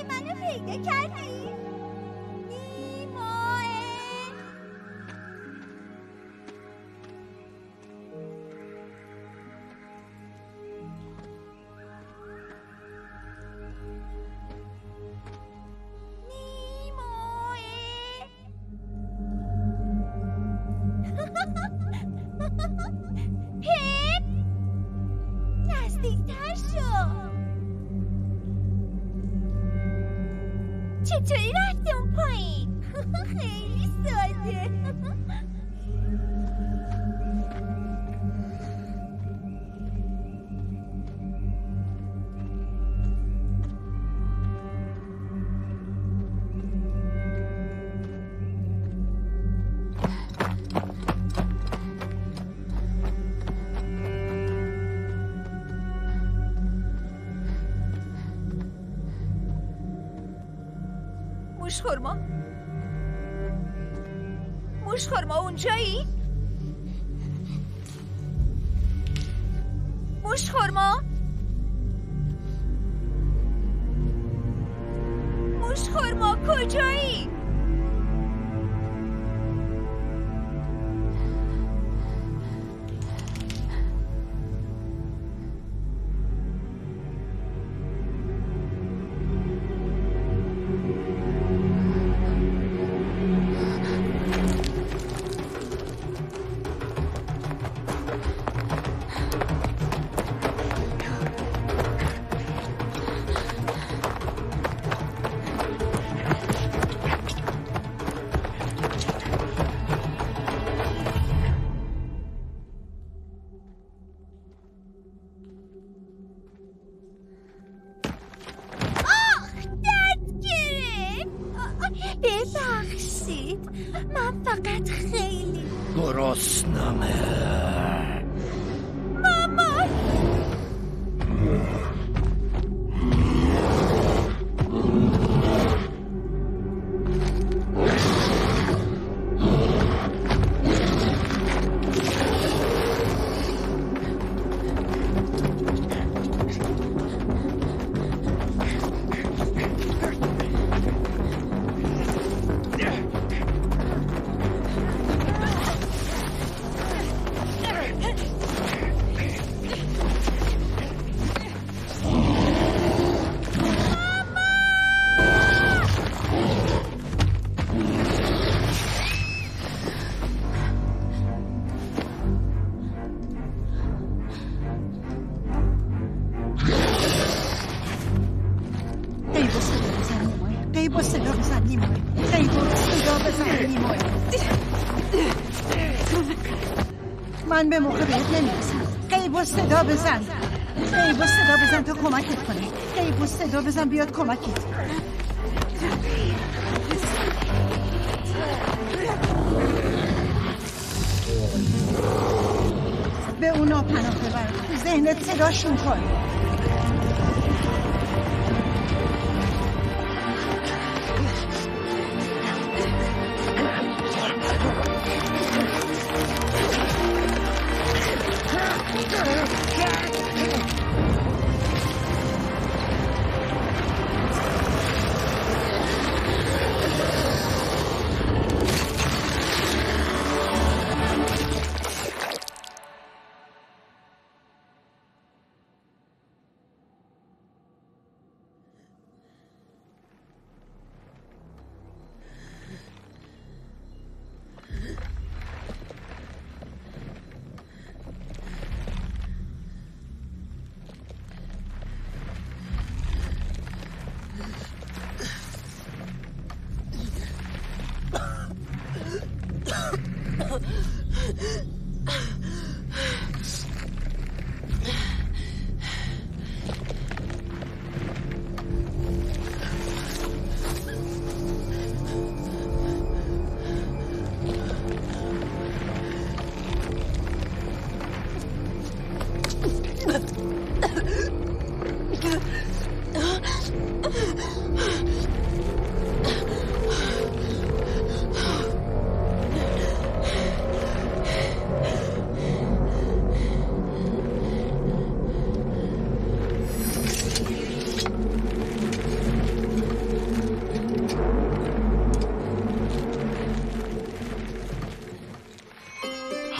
منو پیدا کردی؟ نیماه پپ نزدیکتر شو. چطوری رفتی اون پایین؟ خیلی ساده. موشخورما اونجایی؟ موشخورما کجایی؟ ببخشید، من فقط خیلی گرسنمه. مامان من به موقع بهت نمیرسم. قیب و صدا بزن. قیب و صدا بزن تا کمکت کنه. قیب و صدا بزن بیاد کمکت. به اونا پناه ببر. ذهنت صداشون کن.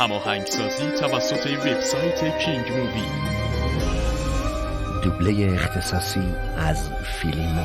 هماهنگسازی توسط وبسایت کینگ مووی. دوبله اختصاصی از فیلیمو.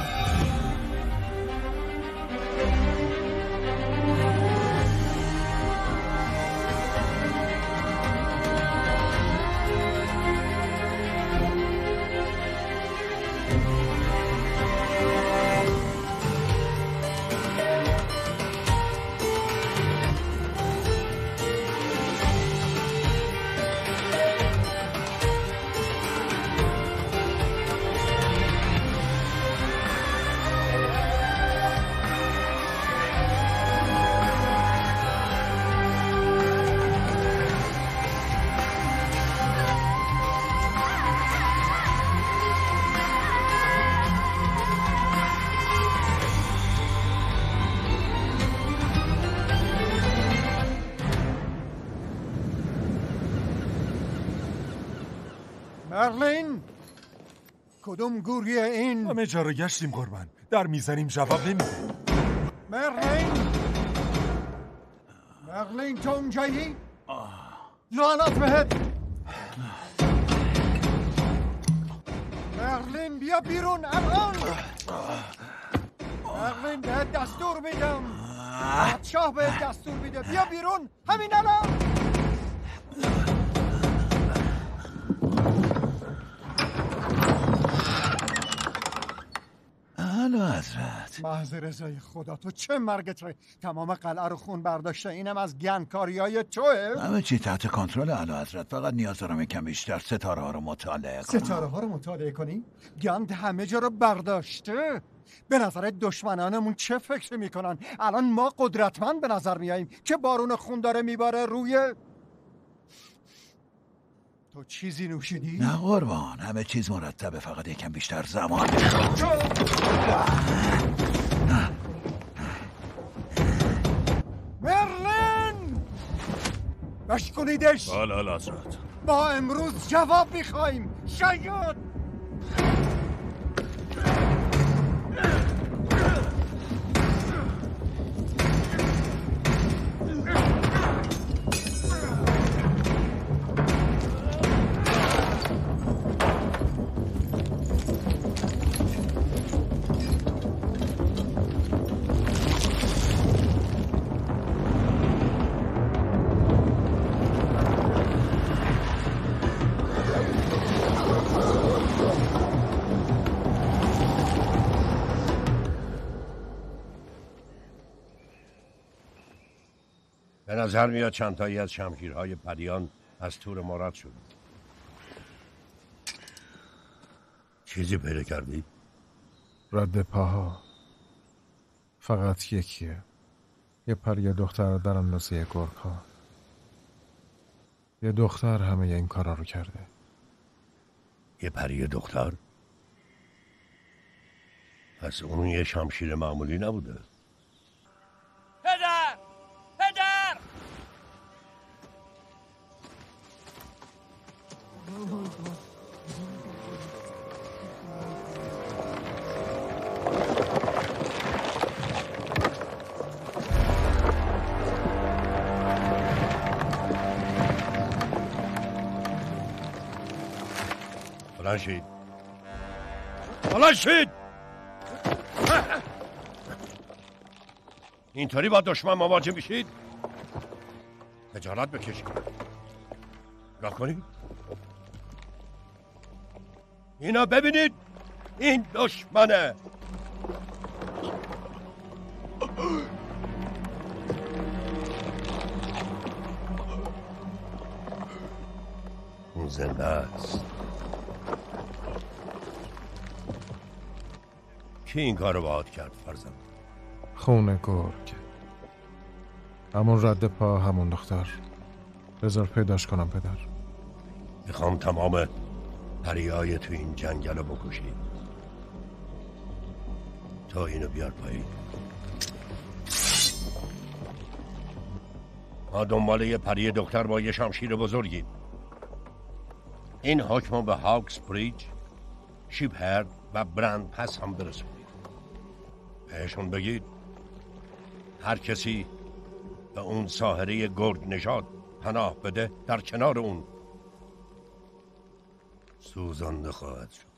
مرلین کدوم گوریه این؟ همه جا رو گشتیم قربان، در میزنیم جواب نمیده. مرلین تو اونجایی؟ لعنت بهت. مرلین بیا بیرون الان. مرلین بهت دستور میدم، پادشاه بهت دستور میده بیا بیرون همین الان. حضرت محض رضای خدا تو چه مرگت تمام قلعه رو خون برداشته، اینم از گنکاریای توه. همه چی تحت کنترل اعلی حضرت، فقط نیاز دارم یکم بیشتر ستاره ها رو مطالعه کنم. ستاره ها رو مطالعه کنی؟ گند همه جا رو برداشته. به نظرت دشمنانمون چه فکر میکنن؟ الان ما قدرتمند به نظر میاییم که بارون خون داره میباره روی تو. چیزی نوشیدی؟ نه قربان، همه چیز مرتبه، فقط یکم بیشتر زمان. مرلین بشکنیدش. بله حضرت. ما امروز جواب میخواییم. شاید به نظر میاد چند تایی از شمشیرهای پریان از تور ما رد شد. چیزی پیدا کردی؟ رد پاها فقط یکیه، یه پری دختر در اندازه گرگ‌ها. یه دختر همه این کارا رو کرده. یه پری دختر؟ پس اون یه شمشیر معمولی نبوده. پدر! پدر! بلند شید. بلند شید. اینطوری با دشمن مواجه میشید؟ خجالت بکشید. نگاه کنید. اینا ببینید، این دشمنه. اون زنده است. کی این کارو باهات کرد فرزند؟ خونه گرگ، همون رد پا، همون دختر. بذار پیداش کنم پدر. میخوام تمام پریای تو این جنگل رو بکشی. تا اینو بیار پایین. ما دنبال یه پری دختر با یه شمشیر بزرگیم. این حکم به هاکس بریج، شیپ هرد و برند پس هم برسونید. بهشون بگید هر کسی به اون ساحره گرگ نژاد پناه بده در کنار اون سوزانده خواهد شد.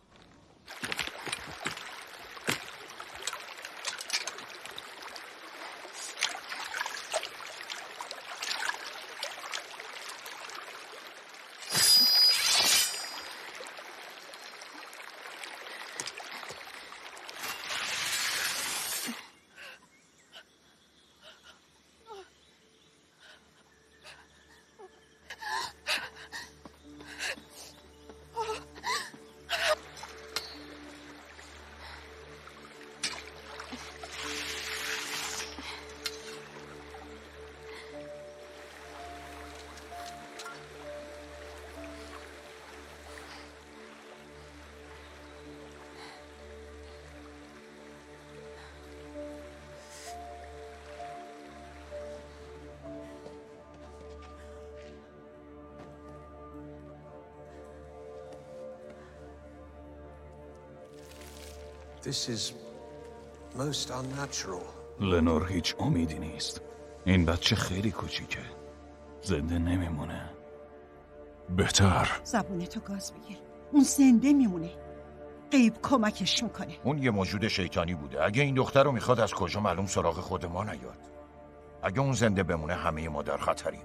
This is most unnatural. لنور هیچ امیدی نیست. این بچه خیلی کوچیکه. زنده نمیمونه. بهتر زبونتو گاز بگیر. اون زنده میمونه. غیب کمکش میکنه. اون یه موجود شیطانی بوده. اگه این دختر رو میخواد از کجا معلوم سراغ خود ما نیاد. اگه اون زنده بمونه همه ما در خطریم.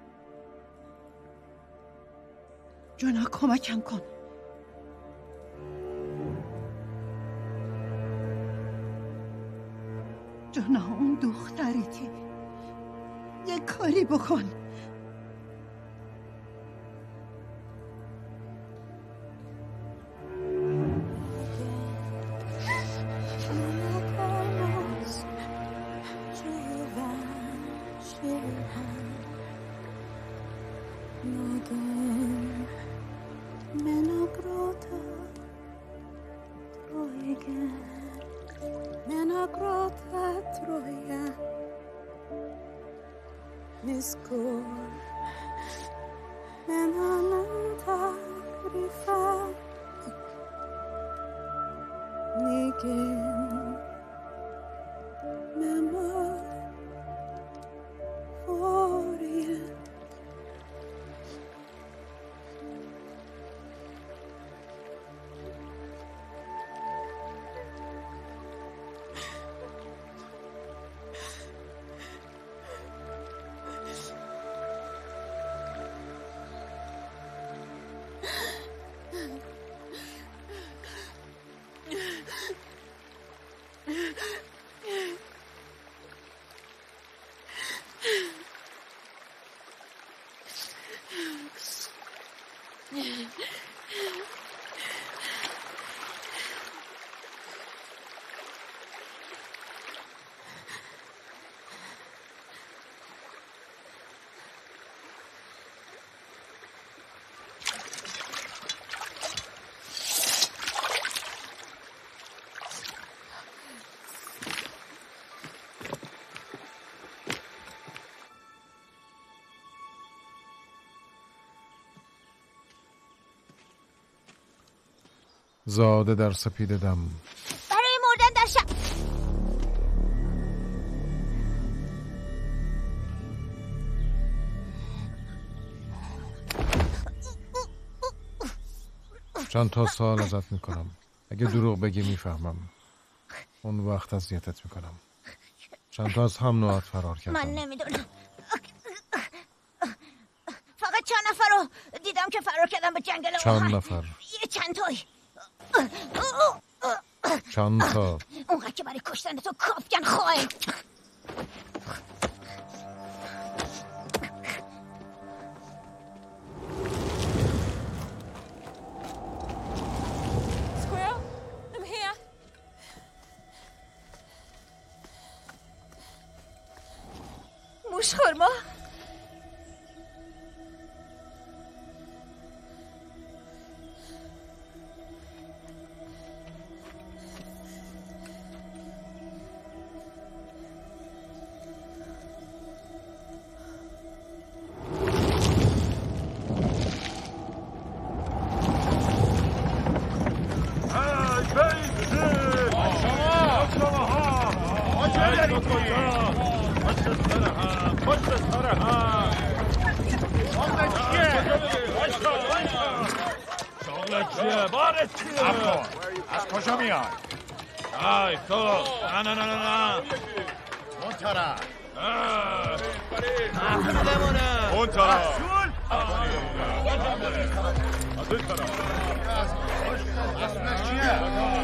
جونا کمکم کن. جونا اون دخترته. یه کاری بکن. زاده در سپید دم. برای مردن در شب. چند تا سوال ازت میکنم. اگه دروغ بگی میفهمم. اون وقت اذیتت میکنم. چند تا از هم نوعات فرار کردم. من نمیدونم. فقط چند نفر رو دیدم که فرار کردم به جنگل. چند نفر؟ یه چند تایی. چند تا؟ اونقدر که برای کشتن تو کافکن خواهی. Squirrel, I'm here. موش خورما. شغلت چیه؟ بارت چیه؟ از کجا میای؟ ای تو نه اون طرف اون طرف اسمش چیه؟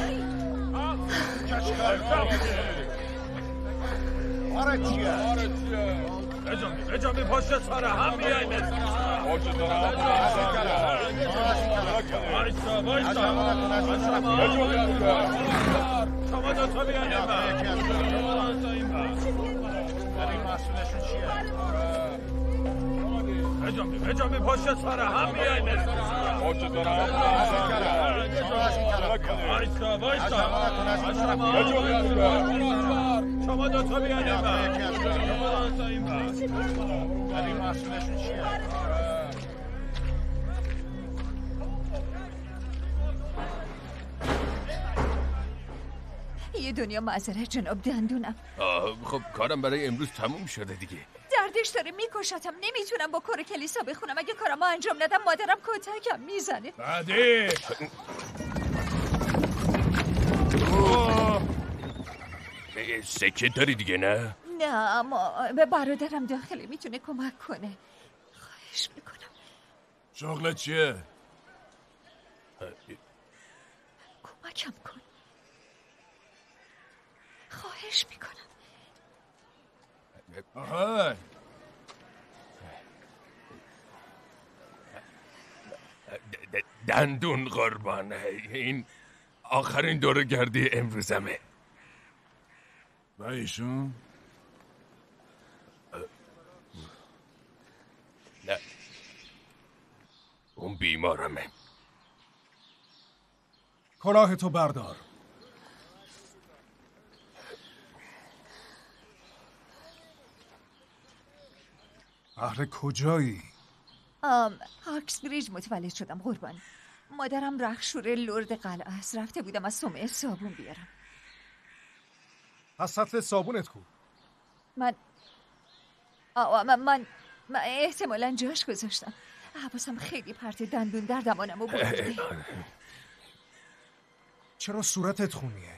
بارت چیه؟ اجامی پشت سره هم بیایی مثل شما دو تا بیایی اجامی پشت سره هم بیایی مثل شما دو تا بیایی مسئولشون چیه؟ یه دنیا معذرت جناب دندونم. خب کارم برای امروز تموم شده دیگه. دردش داره میکشتم، نمیتونم با کار کلیسا بخونم. اگه کارمو انجام ندم مادرم کتکم میزنه. بعدی سکه داری دیگه نه؟ نه اما به برادرم داخله میتونه کمک کنه. خواهش میکنم. شغلت چیه؟ کمکم کن. خواهش میکنم. آهای دندون قربان، این آخرین دوره گردی امروزمه. و ایشون؟ نه اون بیمارمه. کلاهتو بردار. اهل کجایی؟ هاکسبریج متولد شدم قربان. مادرم رخشور لرد قلعه است. رفته بودم از صومعه صابون بیارم. از سطل صابونت کو؟ من احتمالاً جاش گذاشتم. حواسم خیلی پرت دندون در دمانمو بریده. چرا صورتت خونیه؟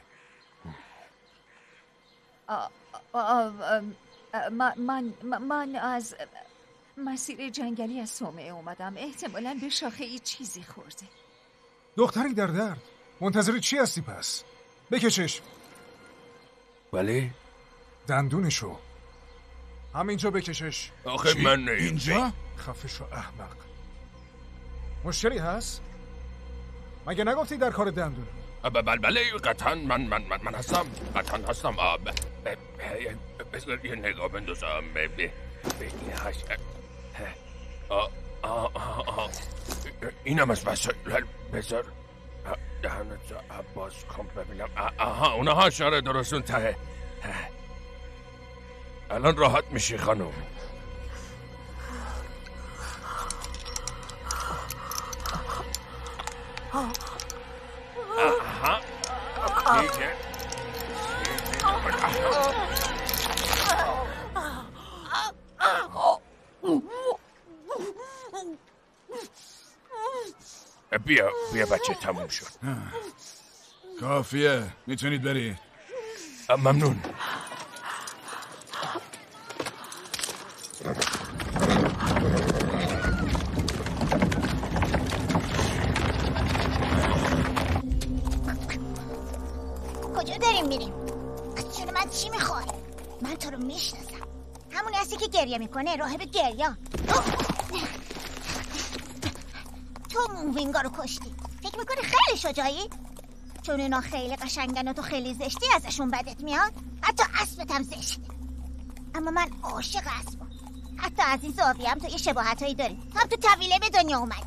من از مسیر جنگلی از صومعه اومدم. احتمالاً به شاخه ای چیزی خورده. دختری در درد. منتظر چی هستی پس؟ بکشش. ولی؟ دندونشو. همینجا بکشش. آخه من اینجا؟ خفه شو احمق. مشکلی هست؟ مگه نگفتی در کار دندون؟ بله قطعا من هستم. قطعا هستم. بذار یه نگاه بندازم به این هشت. اینم از وسایل. بذار دهنت باز کن ببینم. اونها هاشاره درستون ته. الان راحت میشی خانم. دیگه بیا بچه تموم شد. کافیه، میتونید برید. ممنون. کجا داریم میریم؟ از جون من چی میخوای؟ من تو رو میشناسم. همونی هستی که گریه میکنه، راهب گریه. تو مووینگا رو کشتی. فکر میکنی خیلی شجاعی؟ چون اینا خیلی قشنگن و تو خیلی زشتی ازشون بدت میاد. حتی اسبتم زشته. اما من عاشق اسبم. حتی از این زاویه هم تو یه شباهتایی داری. هم تو طویله به دنیا اومدی.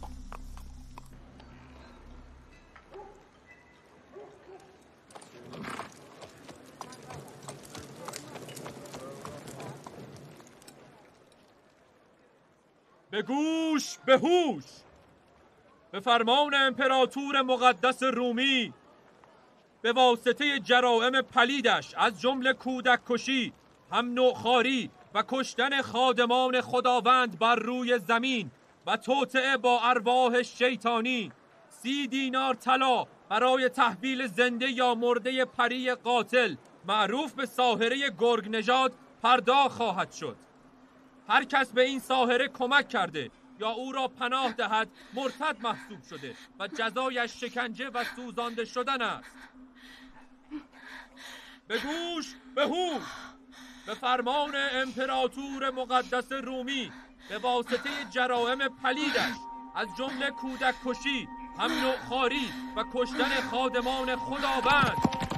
به گوش به هوش. به فرمان امپراتور مقدس رومی به واسطه جرائم پلیدش از جمله کودک کشی، هم نوعخواری و کشتن خادمان خداوند بر روی زمین و توطئه با ارواح شیطانی 30 دینار طلا برای تحویل زنده یا مرده پری قاتل معروف به ساحره گرگ نژاد پرداخت خواهد شد. هر کس به این ساحره کمک کرده یا او را پناه دهد مرتد محسوب شده و جزایش شکنجه و سوزانده شدن است. به گوش، به هوش، به فرمان امپراتور مقدس رومی به واسطه جرائم پلیدش از جمله کودک کشی، هم نوعخواری و کشتن خادمان خداوند.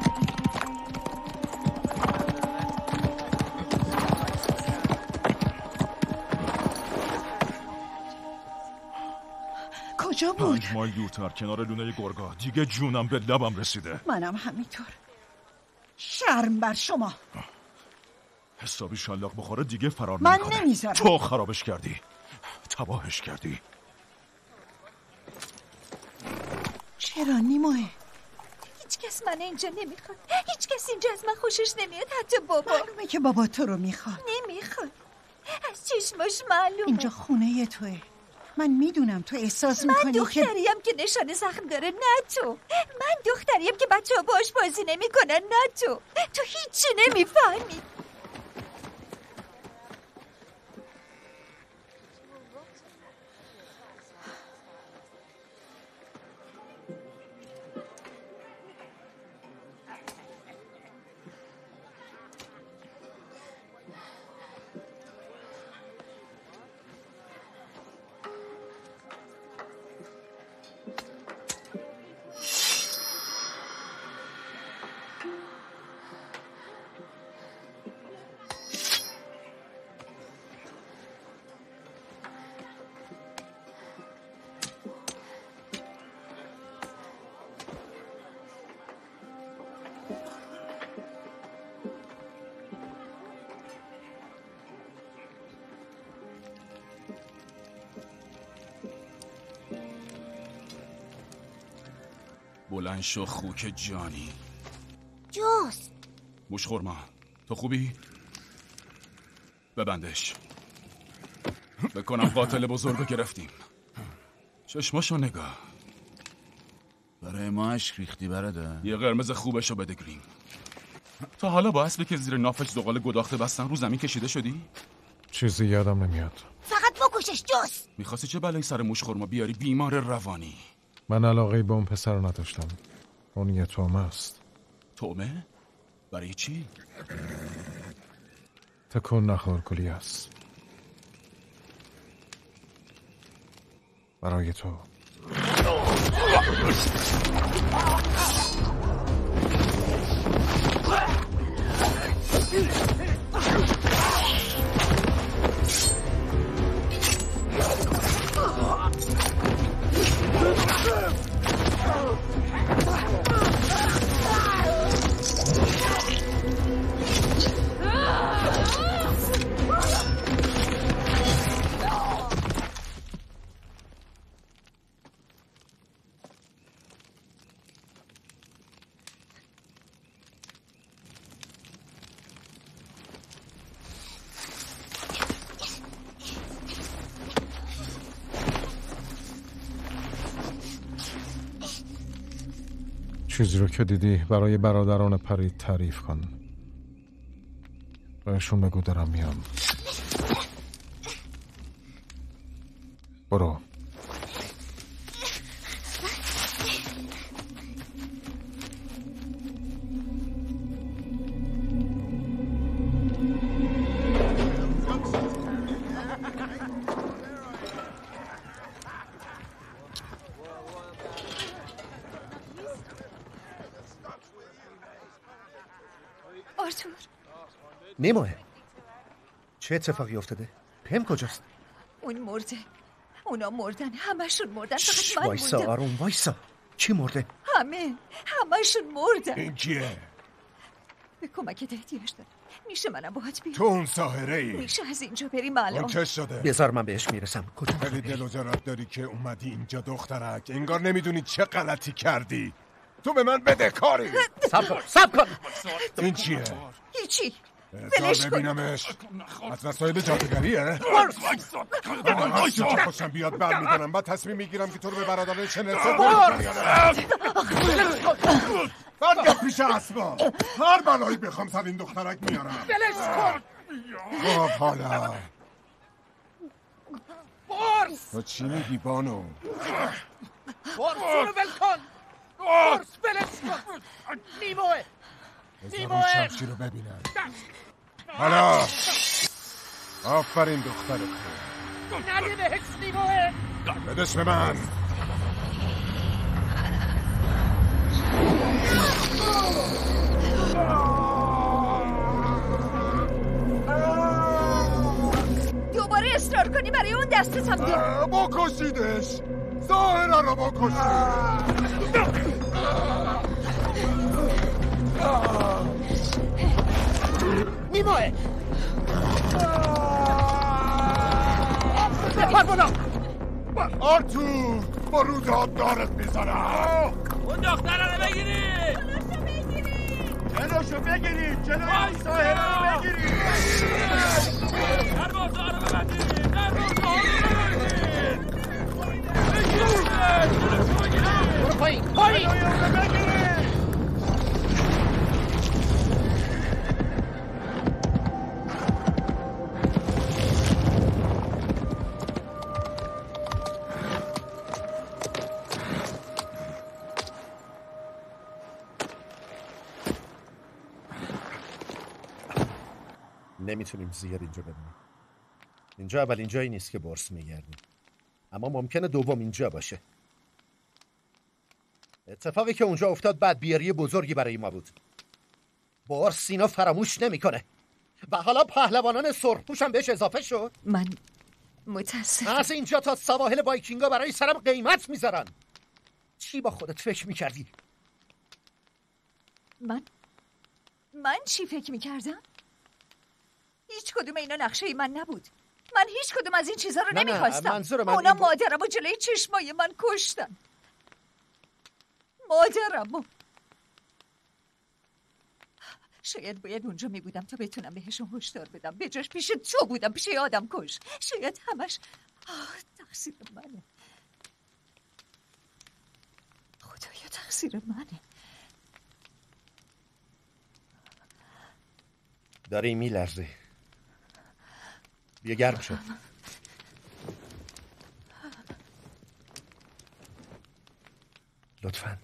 کجا بود؟ 5 مایل دورتر کنار لونه گرگا. دیگه جونم به لبم رسیده. منم همینطور. شرم بر شما. حسابی شلاق بخوره دیگه فرار من نمیکنه. نمیذارم. تو خرابش کردی، تباهش کردی. چرا نیماه؟ هیچ کس من اینجا نمیخواد. هیچ کس اینجا از من خوشش نمیاد، حتی بابا. معلومه که بابا تو رو میخواد. نمیخواد، از چشماش معلومه. اینجا خونه توه. من میدونم تو احساس میکنی من دختریم که نشان زخم داره، نه تو. من دختریم که بچه ها باش بازی نمیکنن، نه تو. تو هیچی نمیفهمی. بلند شو خوک جانی. جوز موشخورما تو خوبی؟ ببندش. بکنم قاتل بزرگو گرفتیم. چشماشو نگاه. برای ما اشک ریختی برادر. یه قرمز خوبشو بده گریم. تا حالا با اسبی که زیر نافش زغال گداخته بستن رو زمین کشیده شدی؟ چیزی یادم نمیاد. فقط بکشش جوز. میخواستی چه بلایی سر موشخورما بیاری؟ بیمار روانی. من علاقه به اون پسر نداشتم. اون یه تومه است. تومه؟ برای چی؟ تکون نخور کلیاس. برای تو. چیزی رو که دیدی برای برادران پری تعریف کن. بهشون بگو دارم میام. برو. آرتور نیماه، چه اتفاقی افتاده؟ پم کجاست؟ اون مرده. اونا مردن، همشون مردن، فقط من وایسا موندم. آروم وایسا. کی مرده؟ همشون مردن. این کیه؟ به کمکت احتیاج دارم. میشه منم باهات بیام؟ تو اون ساحره ای؟ میشه از اینجا بریم الان؟ اون چه شده؟ بذار من بهش میرسم. کجا؟ خیلی دل و جرات داری که اومدی اینجا دخترک. انگار نمیدونی چه غلطی کردی. تو به من بده کاری. صبر کن. این چیه؟ هیچی. ولش کن. ببینمش از وسایل جادوگریه. خوشم بیاد برمیدارم بعد تصمیم میگیرم که تو رو به برادران شنرسون برگرد پیش اسما. هر بلایی بخوام سر این دخترک میارم. ولش کن. خب حالا بورس تو چی میگی بانو؟ بورس رو ول کن. بورس ولش کن. نیموه بذار اون شمشیر رو ببینم. حالا آفرین دختر خوب. نده بهش نیموه. بدش به من. دوباره اصرار کنی برای اون دستتم بیار. بکشیدش. ظاهره رو بکشید. نیموه بپر بالا. آرتور با رودات دارت میزنم. اون دختره رو بگیرید. جلوشو بگیرید. جلوی ساحره رو بگیرید. دروازه رو ببندید. دروازه رو ببندید. برو پایین. پایین. نمیتونیم زیاد اینجا بمونیم. اینجا اولین جایی نیست که بورس میگردیم، اما ممکنه دوم اینجا باشه. اتفاقی که اونجا افتاد بعد بیاری بزرگی برای ما بود. بورس اینو فراموش نمیکنه و حالا پهلوانان سرخپوش هم بهش اضافه شد. من متاسفم. از اینجا تا سواحل وایکینگا برای سرم قیمت میذارن. چی با خودت فکر میکردی؟ من چی فکر میکردم؟ هیچ کدوم اینا نقشه من نبود. من هیچ کدوم از این چیزا رو نمیخواستم. اونا مادرم و جلوی چشمای من کشتن. مادرم. شاید باید اونجا میبودم تا بتونم بهشون هشدار بدم. به جاش پیش تو بودم، پیش آدم کش. شاید همش تقصیر منه. خدایا تقصیر منه. داری میلرزی. بیا گرم شد. لطفاً.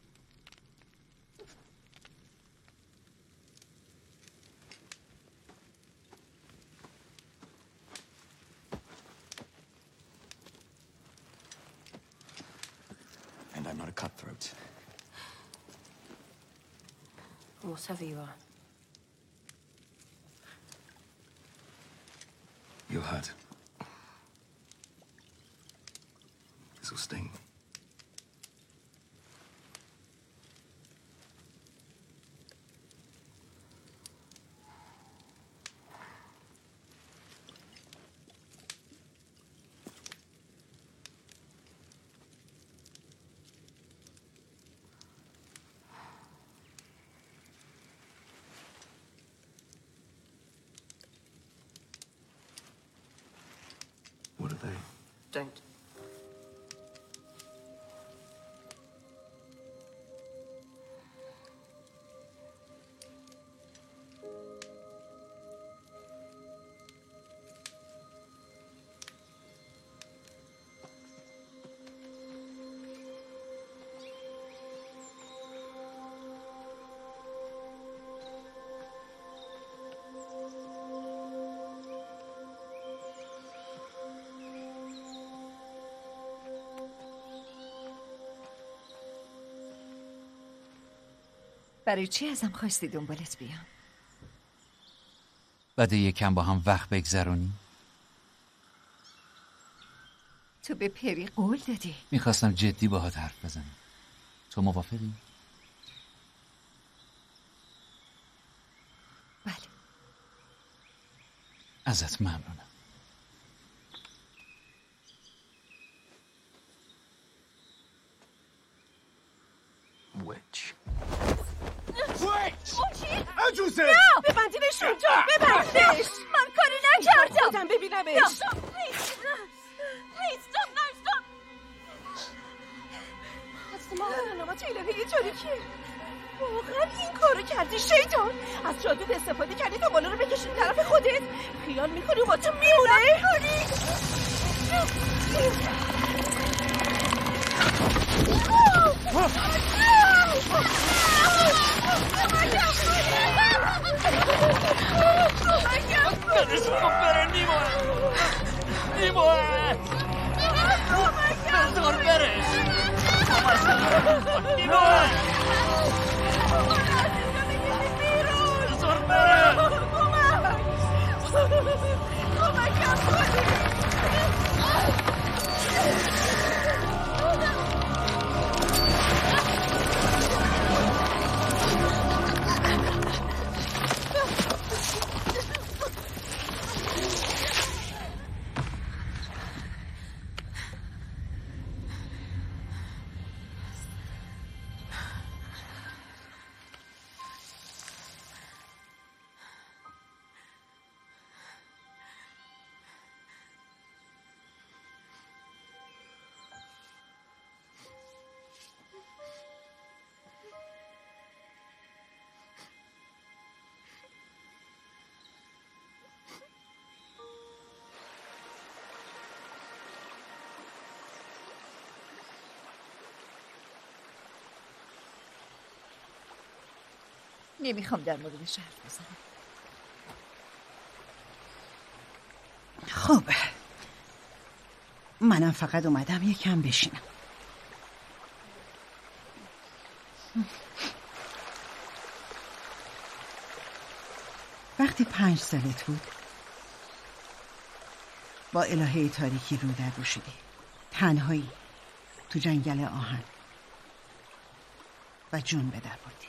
And I'm not a cutthroat. Whatever you are. You'll hurt. This will sting. What are they? Don't. برای چی ازم خواستی دنبالت بیام؟ بعد یکم با هم وقت بگذرونی؟ تو به پری قول دادی. میخواستم جدی باهات حرف بزنم. تو موافقی؟ بله. ازت ممنونم. Witch. Witch! عجوزه. نه ببندینش اونجا، ببندینش. من کاری نکردم. خودم ببینمش. سلامت الهی اینطوری که واقعا این کارو کردی شیطان؟ از جادوت استفاده کردی تا بالا رو بکشید طرف خودت؟ خیال میکنی با تو میمونه؟ برشون بره نیموه بزار برش نیموه بزار بره نمیخوام در موردش حرف بزنم. خب منم فقط اومدم یکم بشینم. وقتی 5 سالت بود با الهه تاریکی رو در رو شدی، تنهایی تو جنگل آهن و جون به در بردی.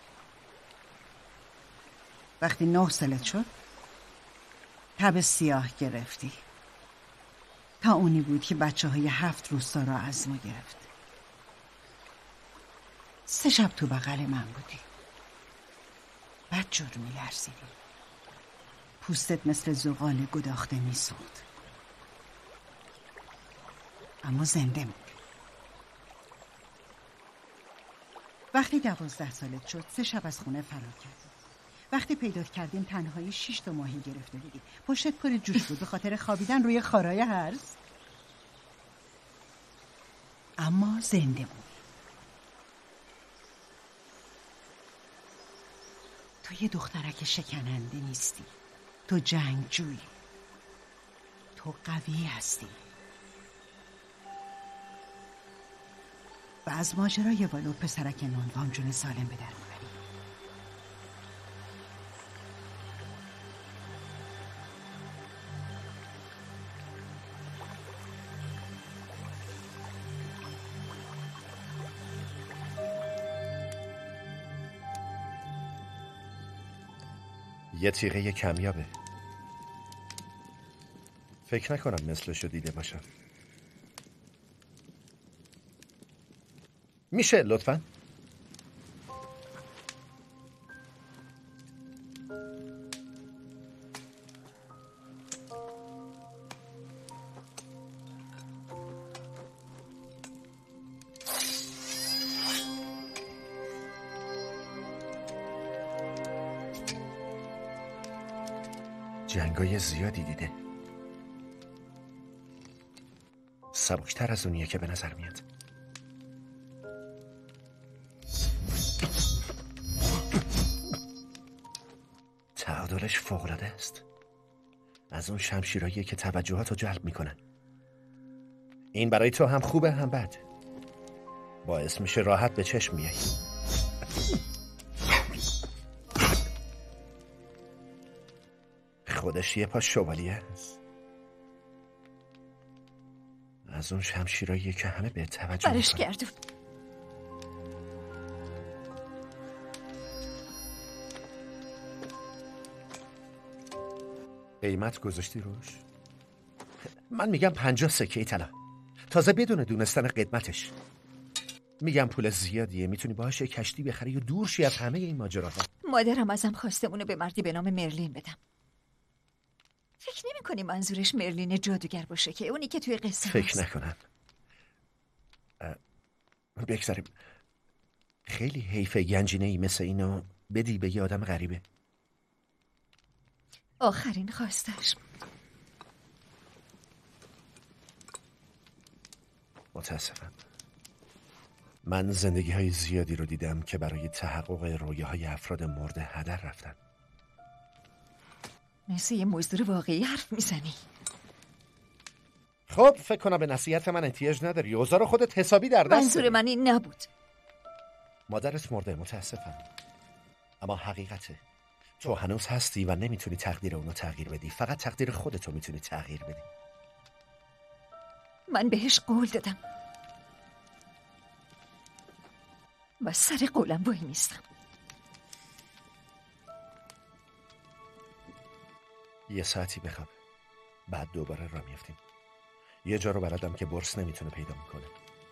وقتی 9 سالت شد تب سیاه گرفتی. تا اونی بود که بچه‌های 7 روستا را از ما گرفت. 3 شب تو بغل من بودی. بعد جور می‌لرزیدی. پوستت مثل زغال گداخته می‌سوخت. اما زنده موندی. وقتی 12 سالت شد 3 شب از خونه فرار کردی. وقتی پیدات کردیم تنهایی 6 تا ماهی گرفته بودی. پشتت پر جوش بود به خاطر خوابیدن روی خارای هرز. اما زنده بود. تو یه دخترک شکننده نیستی. تو جنگجویی. تو قوی هستی. و از ماجرای والو پسرک نونوام جون سالم به در میبری. یه تیغه کمیابه. فکر نکنم مثلشو دیده باشم. میشه لطفاً؟ جنگای زیادی دیده. سبکتر از اونیه که به نظر میاد. تعادلش فوق‌العاده است. از اون شمشیرایی که توجهاتو جلب میکنن. این برای تو هم خوبه هم بد. باعث میشه راحت به چشم میای. خودش یه پا شوالیه است. از اون شمشیرایی که همه به توجه برش گردون. قیمت گذاشتی روش؟ من میگم 50 سکه طلا. تازه بدون دونستن قدمتش. میگم پول زیادیه، میتونی باهاش کشتی بخری و دور شی از همه این ماجراها. مادرم ازم خواسته اونو به مردی به نام مرلین بدم. فکر نمی کنی منظورش مرلین جادوگر باشه که اونی که توی قصه فکر نکنم. بگذاریم. خیلی حیفه گنجینه‌ای مثل اینو بدی به یه آدم غریبه. آخرین خواستش. متاسفم. من زندگی‌های زیادی رو دیدم که برای تحقق رویاهای افراد مورد هدر رفتن. مثل یه مزدور واقعی حرف میزنی. خب فکر کنم به نصیحت من احتیاج نداری. اوضاع خودت حسابی در دست منظور من این نبود. مادرت مرده، متاسفم. اما حقیقته. تو هنوز هستی و نمیتونی تقدیر اونو تغییر بدی. فقط تقدیر خودتو میتونی تغییر بدی. من بهش قول دادم و سر قولم وای میستم. یه ساعتی بخواب، بعد دوباره راه میفتیم. یه جا رو بلدم که برس نمیتونه پیدا میکنه.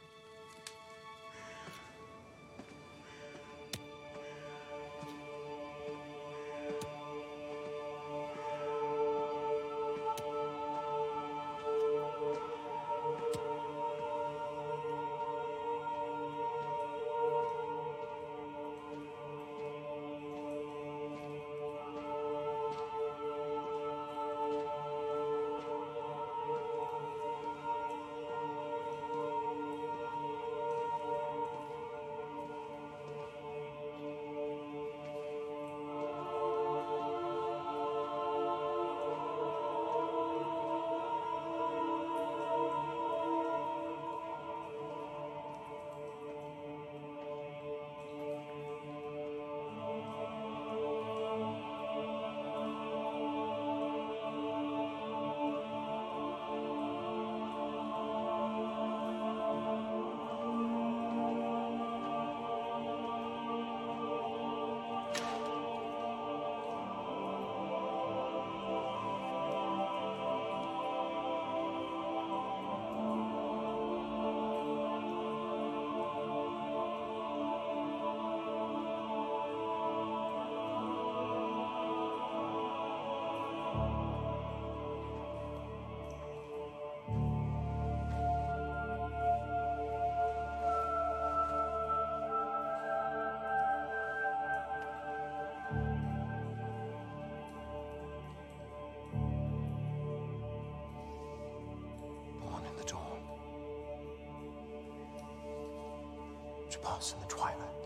To pass in the twilight.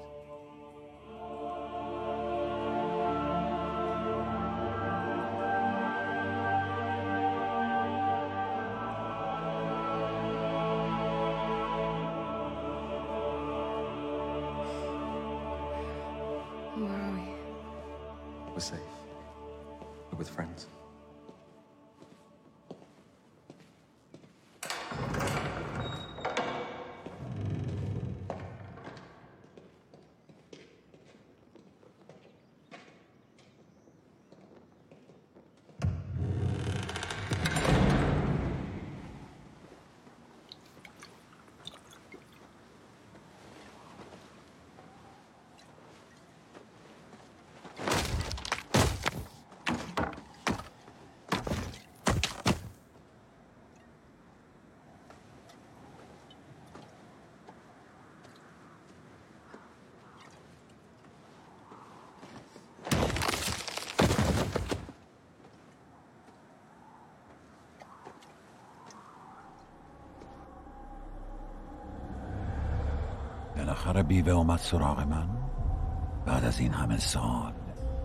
Where are we? We're safe. We're with friends. بالاخره بیوه اومد سراغ من بعد از این همه سال.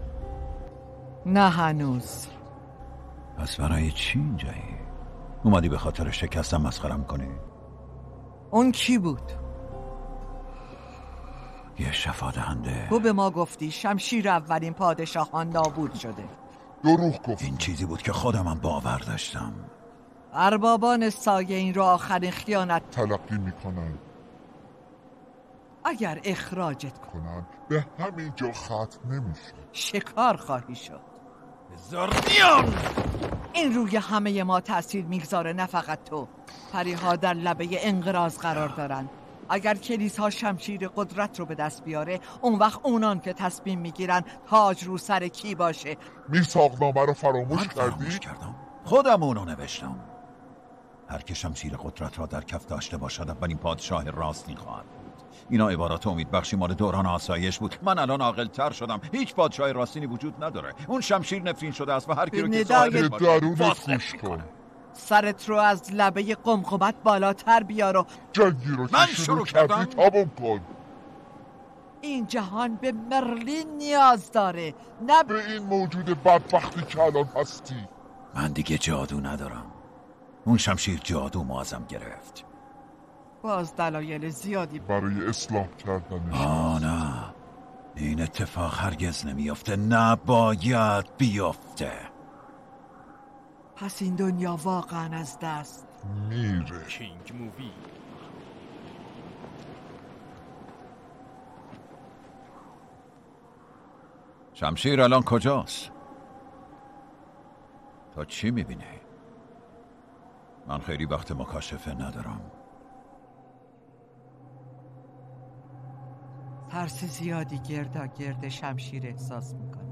نه هنوز. پس برای چی اینجایی؟ اومدی به خاطر شکستم مسخرم کنی؟ اون کی بود؟ یه شفا دهنده. تو به ما گفتی شمشیر اولین پادشاهان نابود شده. دروغ گفت. این چیزی بود که خودمم باور داشتم. اربابان سایه این رو آخرین خیانت تلقی میکنن. اگر اخراجت کنن به همین جا ختم نمیشه. شکار خواهی شد. زاردیان! این روی همه ما تأثیر میگذاره، نه فقط تو. پریها در لبه انقراض قرار دارن. اگر کلیسا شمشیر قدرت رو به دست بیاره، اون وقت اونان که تصمیم میگیرن تاج رو سر کی باشه. میثاقنامه رو فراموش فراموش کردم. خودم اونو نوشتم. هر که شمشیر قدرت را در کف داشته باشد اولین پادشاه راستین خواهد بود. اینا عبارات امید بخشی مال دوران آسایش بود. من الان عاقل‌تر شدم. هیچ پادشاه راستینی وجود نداره. اون شمشیر نفرین شده است و هر کی رو که به درونت گوش کن. سرت رو از لبه قمقمت بالاتر بیار و جنگی رو من که شروع کردی تمام کن. این جهان به مرلین نیاز داره، نه به این موجود بدبختی که الان هستی. من دیگه جادو ندارم. اون شمشیر جادو ازم گرفت. باز دلایل زیادی برای اصلاح کردنش. نه، این اتفاق هرگز نمیافته. نباید بیافته. پس این دنیا واقعا از دست میره. کینگ مووی. شمشیر الان کجاست؟ تا چی میبینه؟ من خیلی وقت مکاشفه ندارم. ترس زیادی گرد شمشیر احساس میکنه،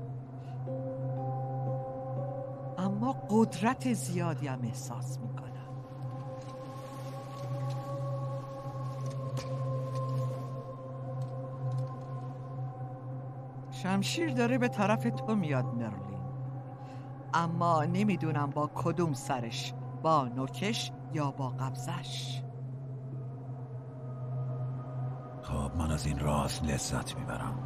اما قدرت زیادی هم احساس میکنه. شمشیر داره به طرف تو میاد مرلین، اما نمیدونم با کدوم سرش، با نوکش یا با قبضش. خب من از این راز لذت میبرم.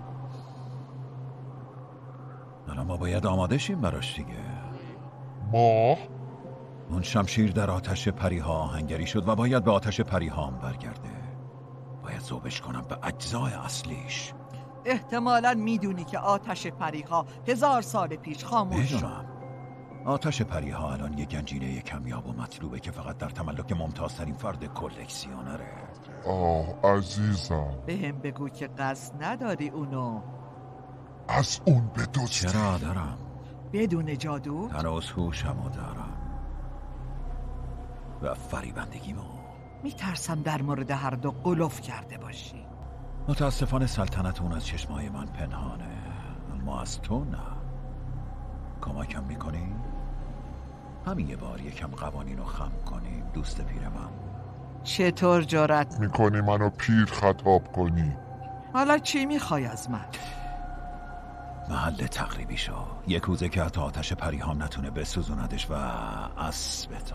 الان ما باید آماده شیم براش دیگه. ما؟ اون شمشیر در آتش پریها آهنگری شد و باید به آتش پریها هم برگرده. باید ذوبش کنم به اجزای اصلیش. احتمالاً میدونی که آتش پریها 1000 سال پیش خاموش شد. آتش پریها الان یه گنجینه کمیاب و مطلوبه که فقط در تملک ممتازترین فرد کلکسیونره. عزیزم بهم بگو که قصد نداری اونو از اون بدزدی. چرا دارم؟ بدون جادو؟ هنوز هوشمو دارم و فریبندگیمو. میترسم در مورد هر دو قلوف کرده باشی. متاسفانه سلطنت اون از چشمای من پنهانه، اما از تو نه. کمکم میکنی؟ همین یه بار یکم قوانین رو خم کنیم دوست پیر من. چطور جرأت میکنی منو پیر خطاب کنی؟ حالا چی میخوای از من؟ محل تقریبی شو. یک روزه که حتی آتش پریهام نتونه بسوزوندش و اسبتا.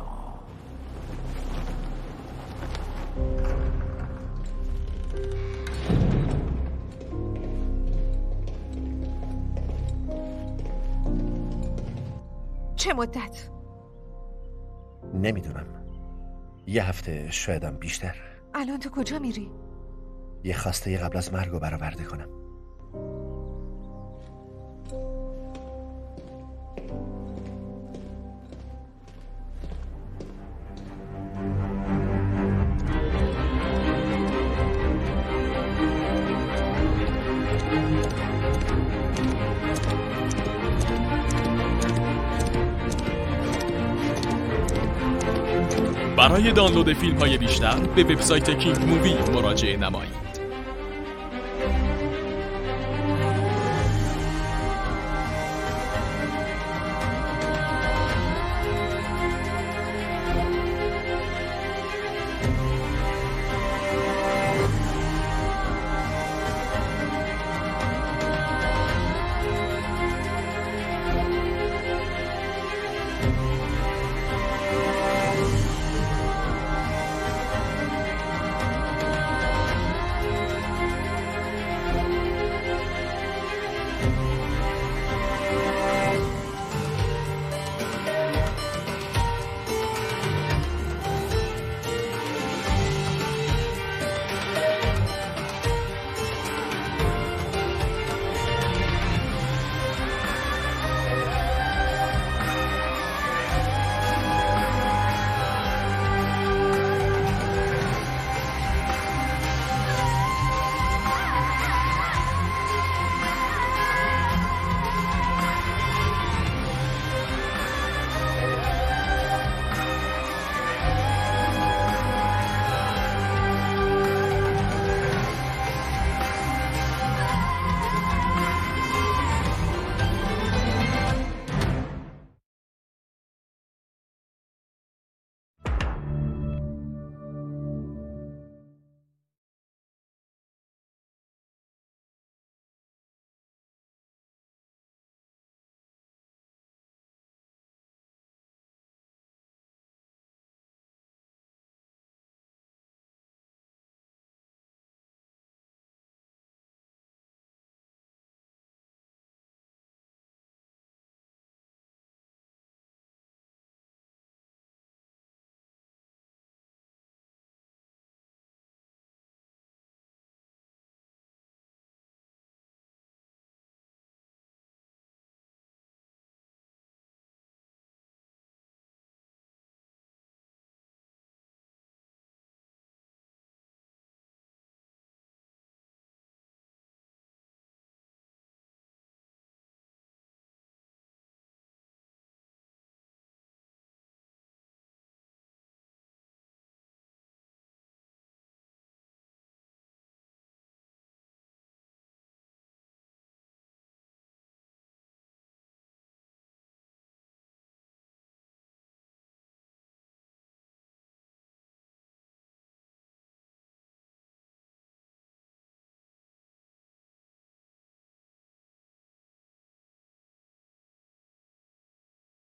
چه مدت؟ نمیدونم، 1 هفته شایدم بیشتر. الان تو کجا میری؟ یه خواسته قبل از مرگ رو برآورده کنم. برای دانلود فیلم‌های بیشتر به وبسایت کینگ مووی مراجعه نمایید.